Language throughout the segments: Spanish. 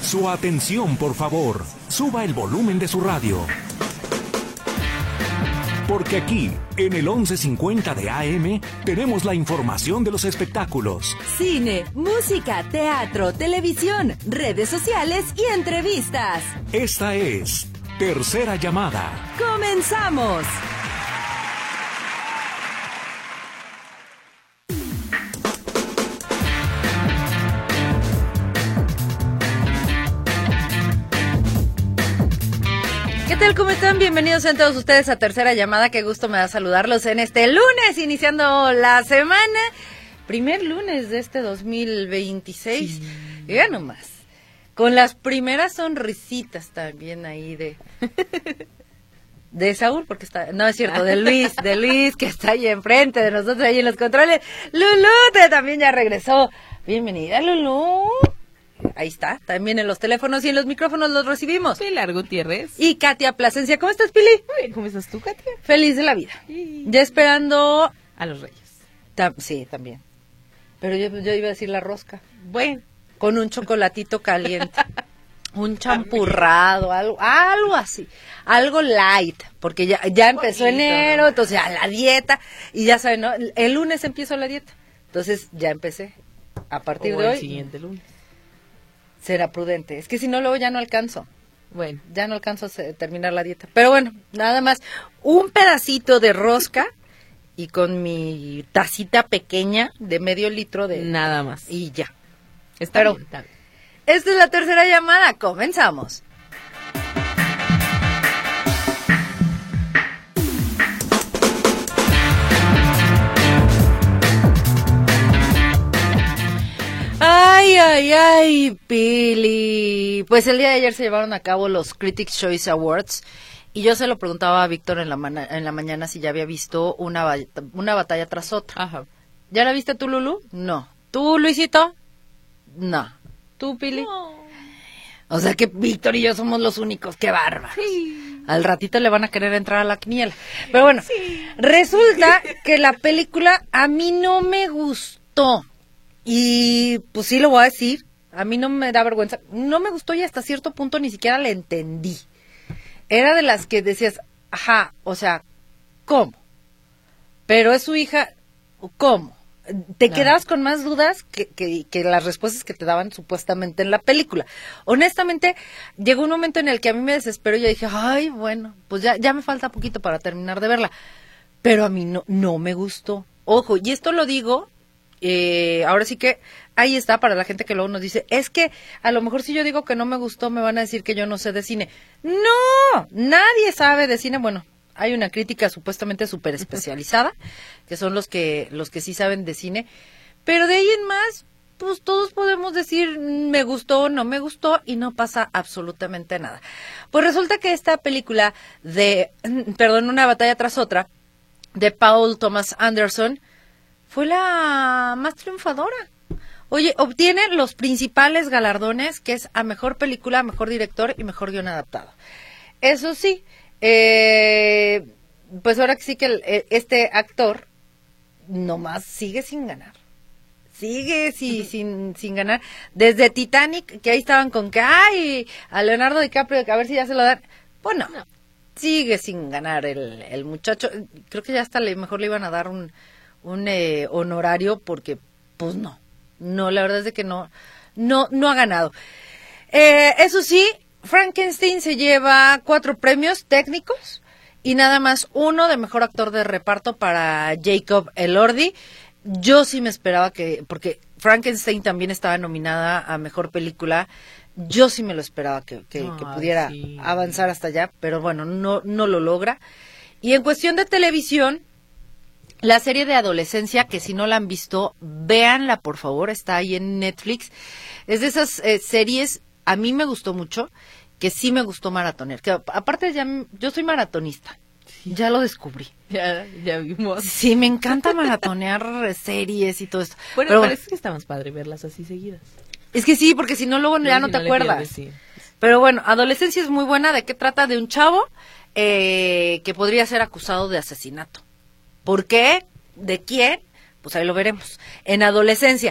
Su atención, por favor. Suba el volumen de su radio. Porque aquí, en el 1150 de AM, tenemos la información de los espectáculos. Cine, música, teatro, televisión, redes sociales y entrevistas. Esta es Tercera Llamada. ¡Comenzamos! ¿Qué tal? ¿Cómo están? Bienvenidos a todos ustedes a Tercera Llamada. Qué gusto me da saludarlos en este lunes, iniciando la semana. Primer lunes de este 2026. Sí. Ya nomás. Con las primeras sonrisitas también ahí de Saúl, porque está, no es cierto, de Luis, que está ahí enfrente de nosotros, ahí en los controles. Lulú también ya regresó. Bienvenida, Lulú. Ahí está, también en los teléfonos y en los micrófonos los recibimos. Pilar Gutiérrez. Y Katia Plasencia. ¿Cómo estás, Pili? Muy bien, ¿cómo estás tú, Katia? Feliz de la vida. Sí. Ya esperando a los Reyes. Sí, también. Pero yo iba a decir la rosca. Bueno. Con un chocolatito caliente. Un champurrado, algo así. Algo light, porque ya empezó enero, entonces a la dieta. Y ya saben, ¿no? El lunes empiezo la dieta. Entonces ya empecé. A partir de hoy. El siguiente lunes. Será prudente. Es que si no, luego ya no alcanzo. Bueno. Ya no alcanzo a terminar la dieta. Pero bueno, nada más. Un pedacito de rosca y con mi tacita pequeña de medio litro de... Nada más. Y ya. Está bien. Esta es la tercera llamada. Comenzamos. Ay, Pili. Pues el día de ayer se llevaron a cabo los Critics' Choice Awards y yo se lo preguntaba a Víctor en la mañana si ya había visto una batalla tras otra. Ajá. ¿Ya la viste tú, Lulú? No. ¿Tú, Luisito? No. ¿Tú, Pili? No. O sea que Víctor y yo somos los únicos. ¡Qué bárbaros! Sí. Al ratito le van a querer entrar a la quiniela. Pero bueno, sí. Resulta que la película a mí no me gustó. Y pues sí lo voy a decir, a mí no me da vergüenza, no me gustó y hasta cierto punto ni siquiera la entendí. Era de las que decías, ajá, o sea, ¿cómo? Pero es su hija, ¿cómo? Te quedabas con más dudas que las respuestas que te daban supuestamente en la película. Honestamente, llegó un momento en el que a mí me desesperó y yo dije, ay, bueno, pues ya me falta poquito para terminar de verla. Pero a mí no me gustó. Ojo, y esto lo digo... ahora sí que ahí está para la gente que luego nos dice, es que a lo mejor si yo digo que no me gustó me van a decir que yo no sé de cine. No, nadie sabe de cine. Bueno, hay una crítica supuestamente súper especializada, que son los que sí saben de cine, pero de ahí en más, pues todos podemos decir me gustó o no me gustó y no pasa absolutamente nada. Pues resulta que esta película Una batalla tras otra, de Paul Thomas Anderson, fue la más triunfadora. Oye, obtiene los principales galardones, que es a mejor película, mejor director y mejor guión adaptado. Eso sí, pues ahora que sí que este actor nomás sigue sin ganar. Sigue sin ganar. Desde Titanic, que ahí estaban con que, ay, a Leonardo DiCaprio, a ver si ya se lo dan. Bueno, no. Sigue sin ganar el muchacho. Creo que ya hasta mejor le iban a dar un honorario porque pues no, la verdad es de que no ha ganado. Eso sí, Frankenstein se lleva 4 premios técnicos y nada más uno de mejor actor de reparto para Jacob Elordi. Yo sí me esperaba porque Frankenstein también estaba nominada a mejor película, yo sí me lo esperaba que pudiera avanzar hasta allá, pero bueno, no lo logra. Y en cuestión de televisión, la serie de adolescencia, que si no la han visto, véanla por favor, está ahí en Netflix. Es de esas series, a mí me gustó mucho, que sí me gustó maratonear. Que aparte yo soy maratonista, ya lo descubrí. Ya vimos. Sí, me encanta maratonear series y todo esto. Bueno, pero parece que está más padre verlas así seguidas. Es que sí, porque si no luego ya no te acuerdas. Pierdes, sí. Pero bueno, Adolescencia es muy buena. ¿De qué trata? De un chavo que podría ser acusado de asesinato. ¿Por qué? ¿De quién? Pues ahí lo veremos. En Adolescencia.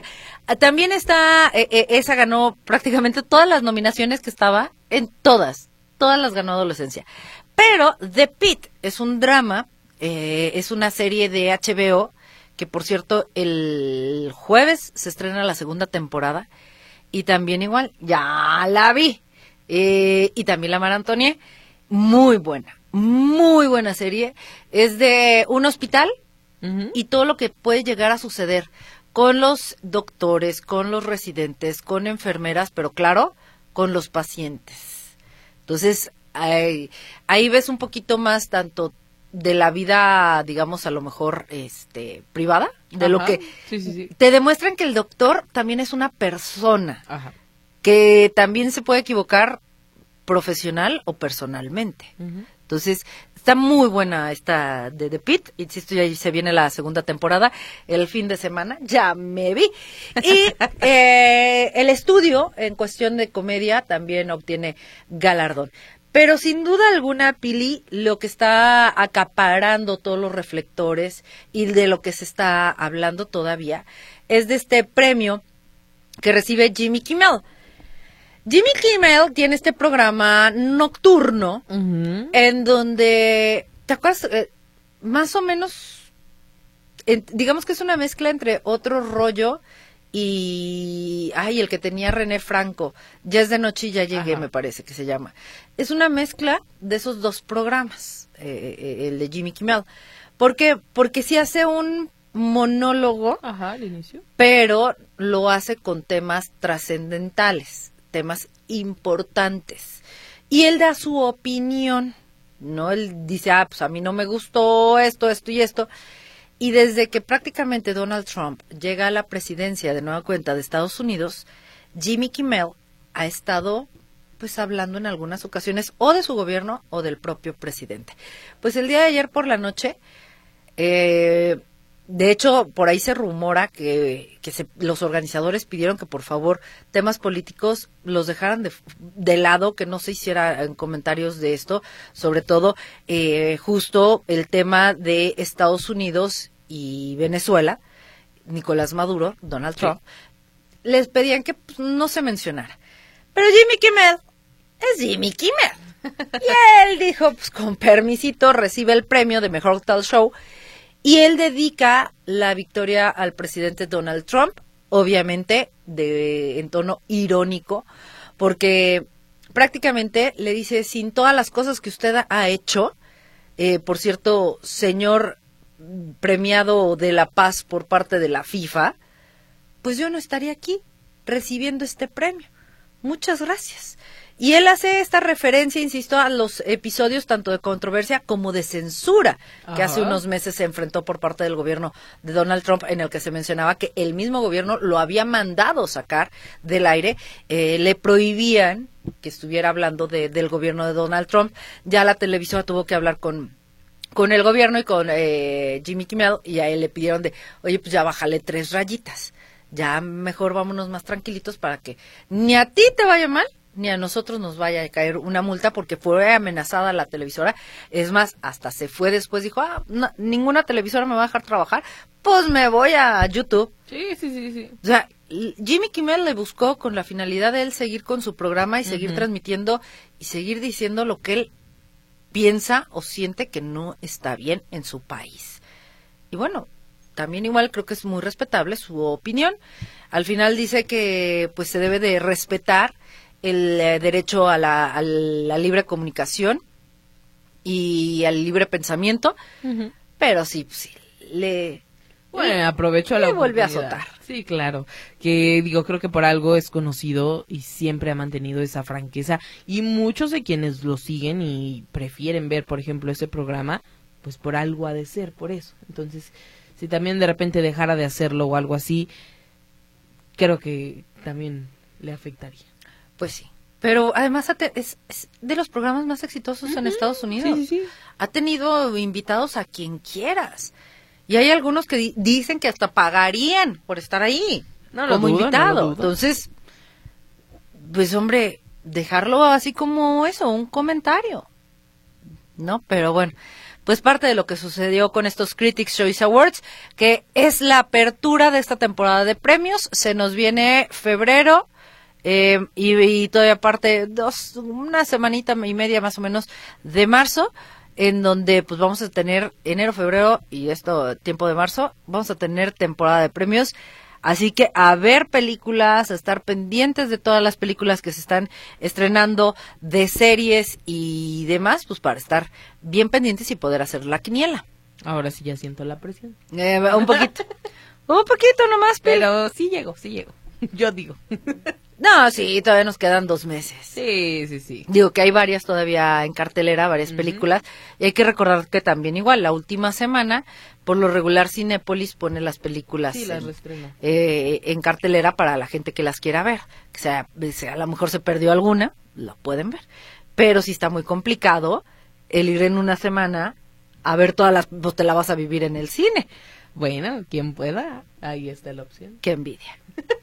También está, esa ganó prácticamente todas las nominaciones que estaba, en todas las ganó Adolescencia. Pero The Pitt es un drama, es una serie de HBO, que por cierto el jueves se estrena la segunda temporada, y también igual, ya la vi, y también la maratoneé, muy buena serie, es de un hospital, y todo lo que puede llegar a suceder con los doctores, con los residentes, con enfermeras, pero claro, con los pacientes. Entonces, ahí ves un poquito más tanto de la vida, digamos, a lo mejor privada, de lo que Sí. te demuestran que el doctor también es una persona, Ajá. que también se puede equivocar profesional o personalmente. Entonces, está muy buena esta de The Pitt. Insisto, ya se viene la segunda temporada. El fin de semana ya me vi. Y el estudio, en cuestión de comedia, también obtiene galardón. Pero sin duda alguna, Pili, lo que está acaparando todos los reflectores y de lo que se está hablando todavía es de este premio que recibe Jimmy Kimmel. Jimmy Kimmel tiene este programa nocturno en donde, ¿te acuerdas? Más o menos, digamos que es una mezcla entre Otro Rollo y, el que tenía René Franco, Ya es de noche y ya llegué, me parece que se llama. Es una mezcla de esos dos programas, el de Jimmy Kimmel. ¿Por qué? Porque sí hace un monólogo, al inicio, pero lo hace con temas trascendentales, temas importantes, y él da su opinión, ¿no? Él dice, pues a mí no me gustó esto y esto, y desde que prácticamente Donald Trump llega a la presidencia de nueva cuenta de Estados Unidos, Jimmy Kimmel ha estado pues hablando en algunas ocasiones o de su gobierno o del propio presidente. Pues el día de ayer por la noche, de hecho, por ahí se rumora que los organizadores pidieron que por favor temas políticos los dejaran de lado, que no se hicieran comentarios de esto, sobre todo justo el tema de Estados Unidos y Venezuela, Nicolás Maduro, Donald Trump, les pedían que pues, no se mencionara. Pero Jimmy Kimmel es Jimmy Kimmel. Y él dijo, pues con permisito, recibe el premio de Mejor Talk Show. Y él dedica la victoria al presidente Donald Trump, obviamente en tono irónico, porque prácticamente le dice, sin todas las cosas que usted ha hecho, por cierto, señor premiado de la paz por parte de la FIFA, pues yo no estaría aquí recibiendo este premio. Muchas gracias. Y él hace esta referencia, insisto, a los episodios tanto de controversia como de censura que hace unos meses se enfrentó por parte del gobierno de Donald Trump, en el que se mencionaba que el mismo gobierno lo había mandado sacar del aire, le prohibían que estuviera hablando del gobierno de Donald Trump. Ya la televisora tuvo que hablar con el gobierno y con Jimmy Kimmel, y a él le pidieron oye, pues ya bájale 3 rayitas, ya mejor vámonos más tranquilitos para que ni a ti te vaya mal, ni a nosotros nos vaya a caer una multa, porque fue amenazada la televisora. Es más, hasta se fue después, dijo, no, ninguna televisora me va a dejar trabajar, pues me voy a YouTube. Sí. O sea, Jimmy Kimmel le buscó con la finalidad de él seguir con su programa y seguir transmitiendo y seguir diciendo lo que él piensa o siente que no está bien en su país. Y bueno, también igual creo que es muy respetable su opinión. Al final dice que pues se debe de respetar el derecho a la libre comunicación y al libre pensamiento, pero sí, bueno, aprovecho la vuelve a oportunidad. azotar. Sí, claro, que creo que por algo es conocido y siempre ha mantenido esa franqueza, y muchos de quienes lo siguen y prefieren ver, por ejemplo, ese programa, pues por algo ha de ser, por eso. Entonces, si también de repente dejara de hacerlo o algo así, creo que también le afectaría. Pues sí, pero además es de los programas más exitosos en Estados Unidos. Sí. Ha tenido invitados a quien quieras. Y hay algunos que dicen que hasta pagarían por estar ahí como invitado. No lo dudo. Entonces, pues hombre, dejarlo así como eso, un comentario. ¿No? Pero bueno, pues parte de lo que sucedió con estos Critics' Choice Awards, que es la apertura de esta temporada de premios. Se nos viene febrero, y todavía aparte una semanita y media más o menos de marzo, en donde pues vamos a tener enero, febrero y tiempo de marzo, vamos a tener temporada de premios. Así que a ver películas, a estar pendientes de todas las películas que se están estrenando, de series y demás, pues para estar bien pendientes y poder hacer la quiniela. Ahora sí ya siento la presión. Un poquito nomás, pero sí llego. Yo digo. No, sí, todavía nos quedan 2 meses. Sí. Digo que hay varias todavía en cartelera, varias películas, y hay que recordar que también igual, la última semana, por lo regular Cinépolis pone las películas las reestrena. En cartelera para la gente que las quiera ver. Que sea, a lo mejor se perdió alguna, la pueden ver. Pero si está muy complicado el ir en una semana a ver todas las, pues te la vas a vivir en el cine. Bueno, quien pueda, ahí está la opción. Qué envidia.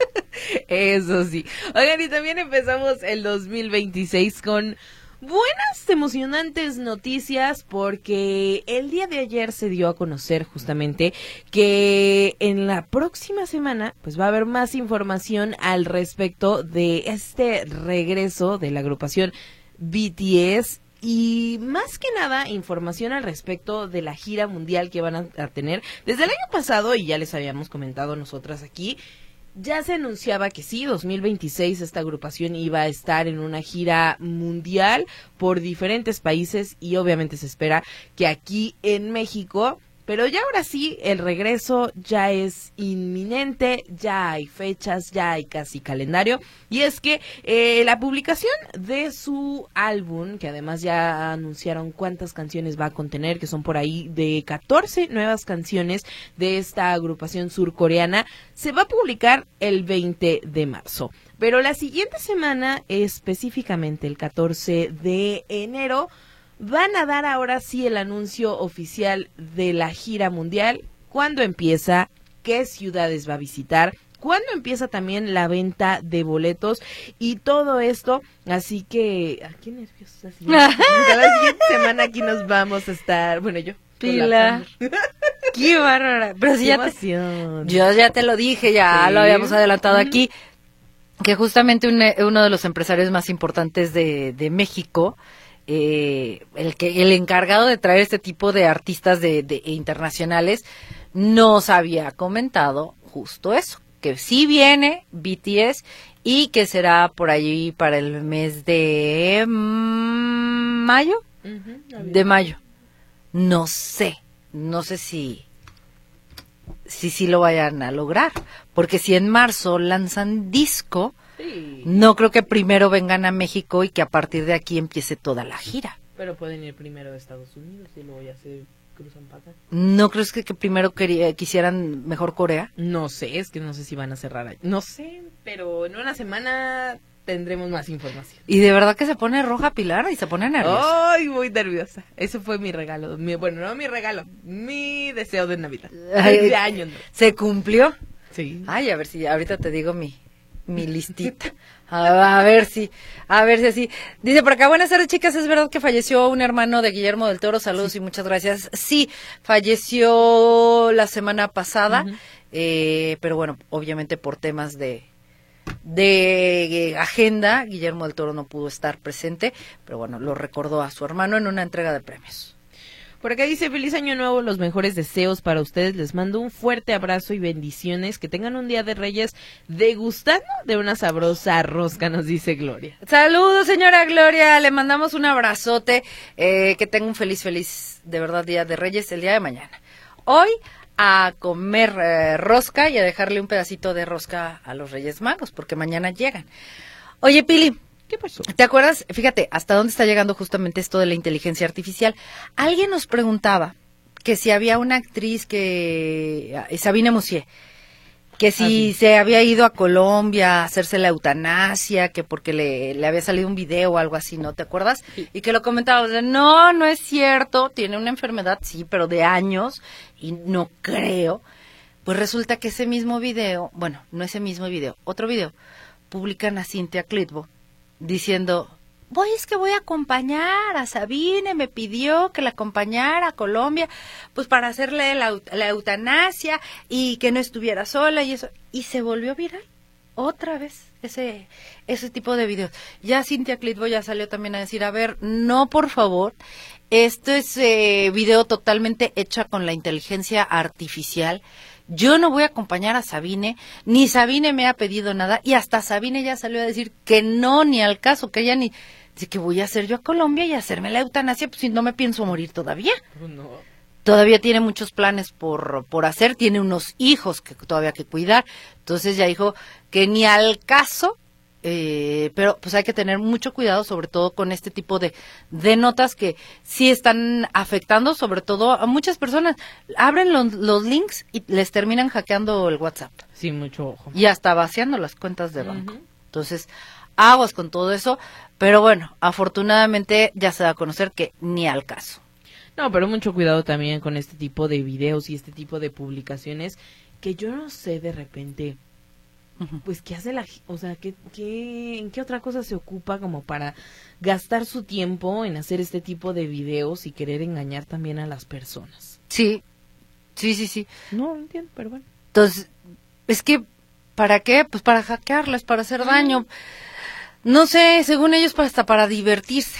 Eso sí. Oigan, y también empezamos el 2026 con buenas, emocionantes noticias, porque el día de ayer se dio a conocer justamente que en la próxima semana pues va a haber más información al respecto de este regreso de la agrupación BTS. Y más que nada, información al respecto de la gira mundial que van a tener. Desde el año pasado, y ya les habíamos comentado nosotras aquí, ya se anunciaba que sí, 2026 esta agrupación iba a estar en una gira mundial por diferentes países y obviamente se espera que aquí en México. Pero ya ahora sí, el regreso ya es inminente, ya hay fechas, ya hay casi calendario. Y es que la publicación de su álbum, que además ya anunciaron cuántas canciones va a contener, que son por ahí de 14 nuevas canciones de esta agrupación surcoreana, se va a publicar el 20 de marzo. Pero la siguiente semana, específicamente el 14 de enero, van a dar ahora sí el anuncio oficial de la gira mundial, cuándo empieza, qué ciudades va a visitar, cuándo empieza también la venta de boletos y todo esto. Así que, qué nerviosa. La siguiente semana aquí nos vamos a estar, bueno, yo. Pila. Qué bárbara. Pero si yo ya te lo dije, ya lo habíamos adelantado aquí, que justamente uno de los empresarios más importantes de México, el encargado de traer este tipo de artistas de internacionales, nos había comentado justo eso, que sí viene BTS y que será por allí para el mes de mayo. De mayo. No sé si lo vayan a lograr, porque si en marzo lanzan disco, no creo que primero vengan a México y que a partir de aquí empiece toda la gira. Pero pueden ir primero a Estados Unidos y luego ya se cruzan para acá. ¿No crees que primero quisieran mejor Corea? No sé, es que no sé si van a cerrar ahí. No sé, pero en una semana tendremos más información. Y de verdad que se pone roja Pilar y se pone nerviosa. ¡Ay, muy nerviosa! Eso fue mi regalo. Bueno, no mi regalo, mi deseo de Navidad. De año, ¿no? ¿Se cumplió? Sí. Ay, a ver si ahorita te digo mi listita. A ver si así. Dice por acá, buenas tardes, chicas, ¿es verdad que falleció un hermano de Guillermo del Toro? Saludos y muchas gracias. Sí, falleció la semana pasada, pero bueno, obviamente por temas de agenda, Guillermo del Toro no pudo estar presente, pero bueno, lo recordó a su hermano en una entrega de premios. Por acá dice, feliz año nuevo, los mejores deseos para ustedes, les mando un fuerte abrazo y bendiciones, que tengan un día de Reyes degustando de una sabrosa rosca, nos dice Gloria. Saludos, señora Gloria, le mandamos un abrazote, que tenga un feliz, de verdad, día de Reyes el día de mañana. Hoy a comer rosca y a dejarle un pedacito de rosca a los Reyes Magos, porque mañana llegan. Oye, Pili, ¿qué pasó? ¿Te acuerdas? Fíjate, hasta dónde está llegando justamente esto de la inteligencia artificial. Alguien nos preguntaba que si había una actriz Sabine Moussier, que si se había ido a Colombia a hacerse la eutanasia, que porque le había salido un video o algo así, ¿no? ¿Te acuerdas? Sí. Y que lo comentábamos, no es cierto, tiene una enfermedad, sí, pero de años, y no creo. Pues resulta que ese mismo video, bueno, no ese mismo video, otro video, publican a Cynthia Clitbo diciendo, es que voy a acompañar a Sabine, me pidió que la acompañara a Colombia, pues para hacerle la eutanasia y que no estuviera sola y eso. Y se volvió viral otra vez ese tipo de videos. Ya Cynthia Clitbo ya salió también a decir, a ver, no, por favor, esto es video totalmente hecha con la inteligencia artificial. Yo no voy a acompañar a Sabine, ni Sabine me ha pedido nada, y hasta Sabine ya salió a decir que no, ni al caso, que ella ni... Dice, que voy a hacer yo a Colombia y hacerme la eutanasia, pues si no me pienso morir todavía. No. Todavía tiene muchos planes por hacer, tiene unos hijos que todavía hay que cuidar, entonces ya dijo que ni al caso, pero pues hay que tener mucho cuidado, sobre todo con este tipo de notas que sí están afectando, sobre todo a muchas personas. Abren los links y les terminan hackeando el WhatsApp. Sí, mucho ojo. Y hasta vaciando las cuentas de banco. Entonces, aguas con todo eso, pero bueno, afortunadamente ya se da a conocer que ni al caso. No, pero mucho cuidado también con este tipo de videos y este tipo de publicaciones que yo no sé de repente, pues qué hace o sea, en qué otra cosa se ocupa como para gastar su tiempo en hacer este tipo de videos y querer engañar también a las personas. Sí. No entiendo, pero bueno. Entonces, es que, ¿para qué? Pues para hackearles, para hacer daño. No sé, según ellos, hasta para divertirse.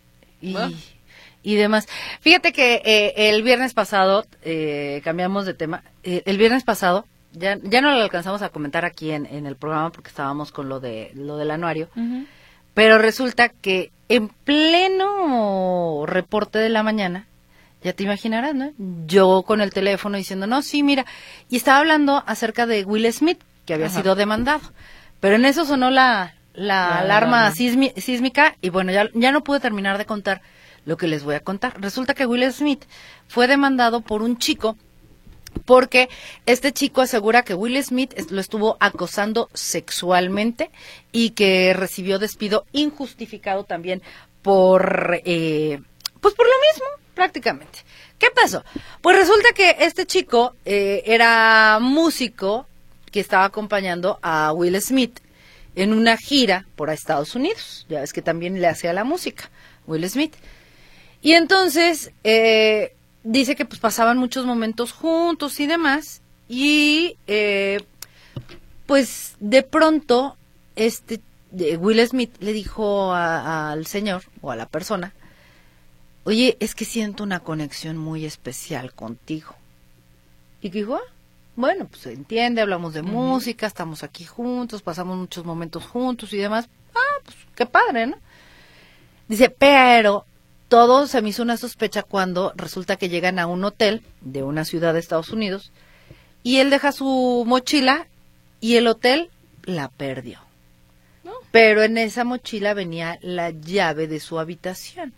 Y demás. Fíjate que el viernes pasado, cambiamos de tema, el viernes pasado, ya no lo alcanzamos a comentar aquí en el programa porque estábamos con lo del anuario, pero resulta que en pleno reporte de la mañana, ya te imaginarás, ¿no? Yo con el teléfono diciendo, no, sí, mira, y estaba hablando acerca de Will Smith, que había sido demandado, pero en eso sonó la alarma sísmica y bueno, ya no pude terminar de contar lo que les voy a contar. Resulta que Will Smith fue demandado por un chico porque este chico asegura que Will Smith lo estuvo acosando sexualmente y que recibió despido injustificado también pues por lo mismo, prácticamente. ¿Qué pasó? Pues resulta que este chico era músico que estaba acompañando a Will Smith en una gira por Estados Unidos. Ya ves que también le hacía la música Will Smith. Y entonces dice que pues pasaban muchos momentos juntos y demás y pues de pronto Will Smith le dijo al señor o a la persona, oye, es que siento una conexión muy especial contigo. Y que dijo, bueno, pues se entiende, hablamos de música, estamos aquí juntos, pasamos muchos momentos juntos y demás. Pues qué padre, ¿no? Dice, pero todo se me hizo una sospecha cuando resulta que llegan a un hotel de una ciudad de Estados Unidos y él deja su mochila y el hotel la perdió. ¿No? Pero en esa mochila venía la llave de su habitación.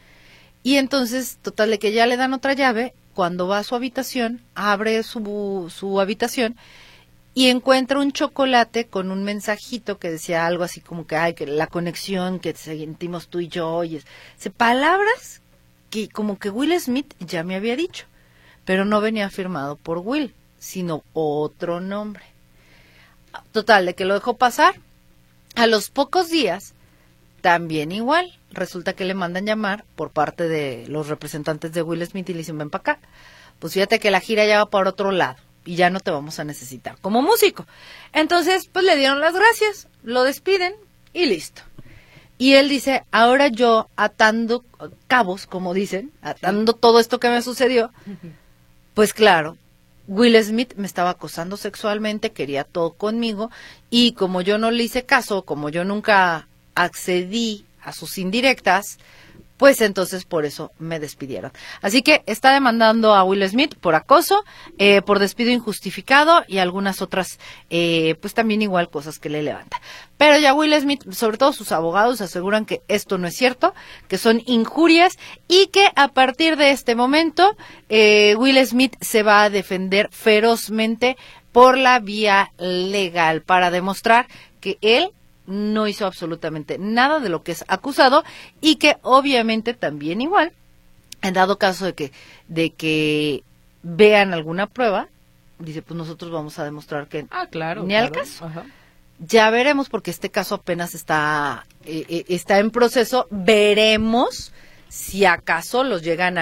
Y entonces, total, de que ya le dan otra llave, cuando va a su habitación, abre su habitación y encuentra un chocolate con un mensajito que decía algo así como que, que la conexión que sentimos tú y yo, palabras que como que Will Smith ya me había dicho, pero no venía firmado por Will, sino otro nombre. Total, de que lo dejó pasar. A los pocos días, también igual, resulta que le mandan llamar por parte de los representantes de Will Smith y le dicen, ven para acá, pues fíjate que la gira ya va por otro lado y ya no te vamos a necesitar como músico. Entonces, pues le dieron las gracias, lo despiden y listo. Y él dice, ahora yo atando cabos, como dicen, atando todo esto que me sucedió, pues claro, Will Smith me estaba acosando sexualmente, quería todo conmigo y como yo no le hice caso, como yo nunca accedí a sus indirectas, pues entonces por eso me despidieron. Así que está demandando a Will Smith por acoso, por despido injustificado y algunas otras, pues también igual cosas que le levanta. Pero ya Will Smith, sobre todo sus abogados, aseguran que esto no es cierto, que son injurias y que a partir de este momento Will Smith se va a defender ferozmente por la vía legal para demostrar que él no hizo absolutamente nada de lo que es acusado y que obviamente también igual, en dado caso de que vean alguna prueba, dice, pues nosotros vamos a demostrar que claro, ni al caso. Ajá. Ya veremos, porque este caso apenas está en proceso. Veremos si acaso los llegan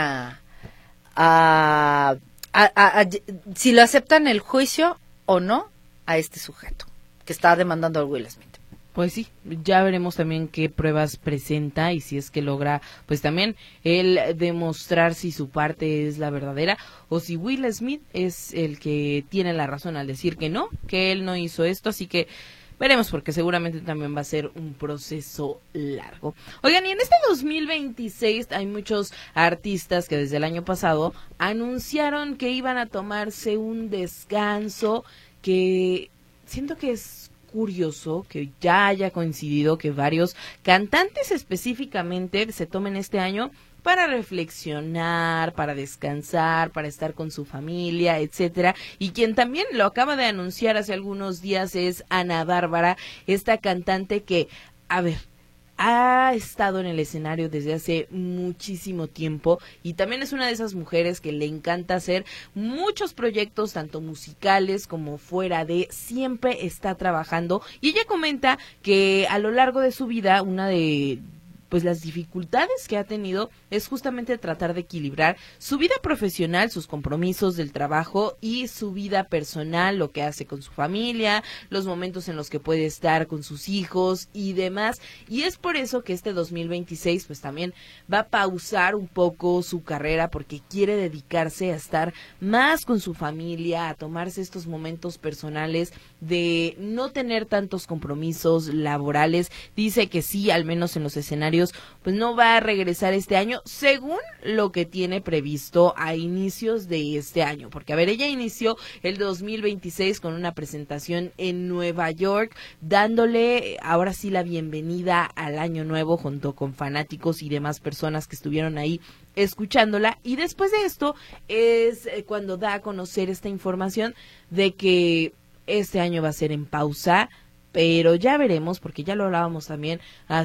si lo aceptan el juicio o no a este sujeto que está demandando a Will Smith. Pues sí, ya veremos también qué pruebas presenta y si es que logra, pues también él demostrar si su parte es la verdadera o si Will Smith es el que tiene la razón al decir que él no hizo esto, así que veremos, porque seguramente también va a ser un proceso largo. Oigan, y en este 2026 hay muchos artistas que desde el año pasado anunciaron que iban a tomarse un descanso, que siento que es curioso que ya haya coincidido que varios cantantes específicamente se tomen este año para reflexionar, para descansar, para estar con su familia, etcétera. Y quien también lo acaba de anunciar hace algunos días es Ana Bárbara, esta cantante que, a ver, ha estado en el escenario desde hace muchísimo tiempo y también es una de esas mujeres que le encanta hacer muchos proyectos, tanto musicales como fuera de, siempre está trabajando, y ella comenta que a lo largo de su vida una de pues las dificultades que ha tenido es justamente tratar de equilibrar su vida profesional, sus compromisos del trabajo y su vida personal, lo que hace con su familia, los momentos en los que puede estar con sus hijos y demás. Y es por eso que este 2026 pues también va a pausar un poco su carrera, porque quiere dedicarse a estar más con su familia, a tomarse estos momentos personales de no tener tantos compromisos laborales. Dice que sí, al menos en los escenarios, pues no va a regresar este año, según lo que tiene previsto a inicios de este año, porque a ver, ella inició el 2026 con una presentación en Nueva York, dándole ahora sí la bienvenida al año nuevo junto con fanáticos y demás personas que estuvieron ahí escuchándola, y después de esto es cuando da a conocer esta información de que este año va a ser en pausa. Pero ya veremos, porque ya lo hablábamos también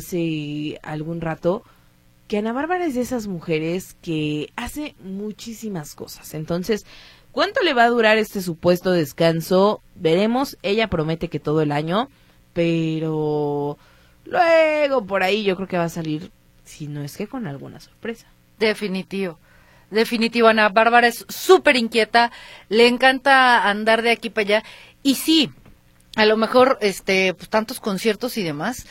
hace algún rato, que Ana Bárbara es de esas mujeres que hace muchísimas cosas. Entonces, ¿cuánto le va a durar este supuesto descanso? Veremos. Ella promete que todo el año, pero luego por ahí yo creo que va a salir, si no es que con alguna sorpresa. Definitivo, Ana Bárbara es súper inquieta, le encanta andar de aquí para allá, y sí, a lo mejor pues tantos conciertos y demás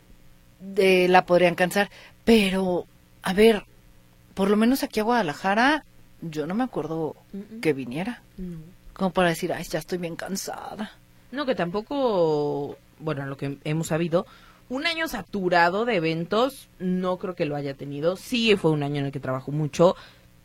la podrían cansar, pero a ver, por lo menos aquí a Guadalajara yo no me acuerdo que viniera, como para decir, ay, ya estoy bien cansada. No, que tampoco, bueno, lo que hemos sabido, un año saturado de eventos no creo que lo haya tenido. Sí fue un año en el que trabajó mucho,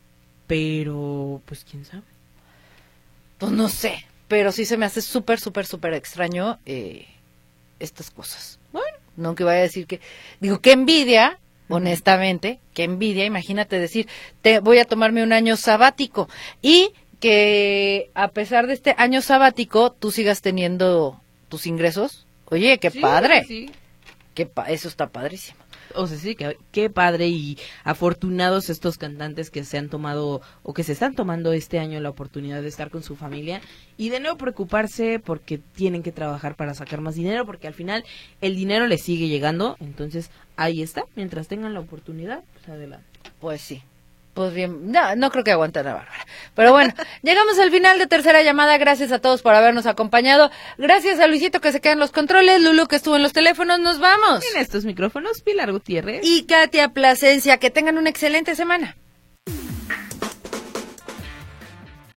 pero pues quién sabe. Pues no sé, pero sí se me hace súper extraño estas cosas. Bueno, no que vaya a decir que, digo, qué envidia, honestamente, qué envidia, imagínate decir, voy a tomarme un año sabático, y que a pesar de este año sabático tú sigas teniendo tus ingresos. Oye, qué padre. Sí. Eso está padrísimo. O sea, sí, qué padre, y afortunados estos cantantes que se han tomado o que se están tomando este año la oportunidad de estar con su familia y de no preocuparse porque tienen que trabajar para sacar más dinero, porque al final el dinero les sigue llegando. Entonces ahí está, mientras tengan la oportunidad, pues adelante. Pues sí. Pues bien, no creo que aguante la Bárbara. Pero bueno, llegamos al final de Tercera Llamada. Gracias a todos por habernos acompañado. Gracias a Luisito que se queda en los controles, Lulu que estuvo en los teléfonos. Nos vamos. En estos micrófonos, Pilar Gutiérrez y Katia Plasencia. Que tengan una excelente semana.